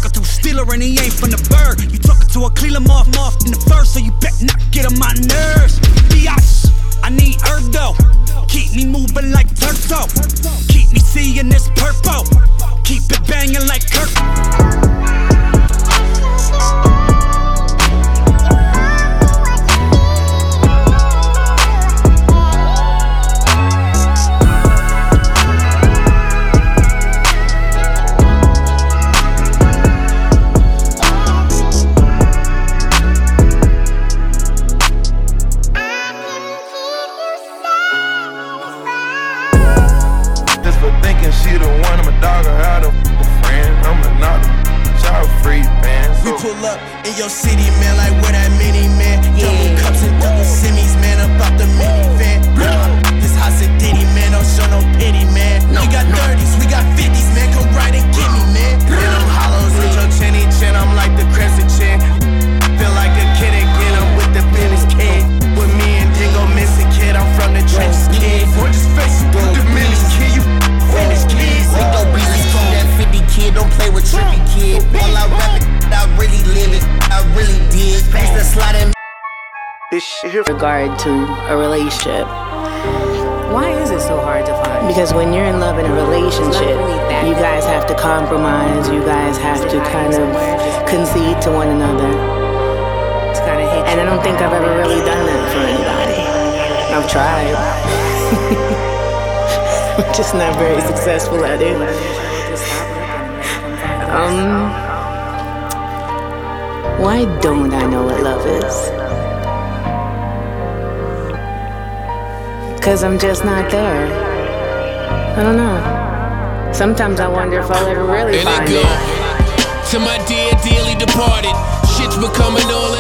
talking to a stealer and he ain't from the bird. You talking to a cleaner moth in the first, so you better not get on my nerves. Biatch, I need Erdo. Keep me moving like turtle. Keep me seeing this purple. Keep it banging like Kirk. She the one, I'm a dog, I had a friend. I'm a knock, child free, man. We pull up in your city, man, like where that mini, man. Double cups and double semis, man, about the minivan. This house a ditty, man, don't show no pity, man. We got 30s, we got 50s, man, come right and get me, man. In them hollows with your chinny chin, I'm like the crescent chin. Feel like a kid again, I'm with the business kid. With me and Dingo missing kid, I'm from the trenches, kid. Or just face it, diminished kid, you finish kids. We don't be from that 50 kid, don't play with trippy kid. All I rap it, I really live it, I really did. Pass the slide and This shit here. Regard to a relationship. Why is it so hard to find? Because when you're in love in a relationship, you guys have to compromise, you guys have to kind of concede to one another. And I don't think I've ever really done that for anybody. I've tried. I'm just not very successful at it. Why don't I know what love is? Cause I'm just not there. I don't know. Sometimes I wonder if I'll ever really find it. To my dear, dearly departed, shit's becoming all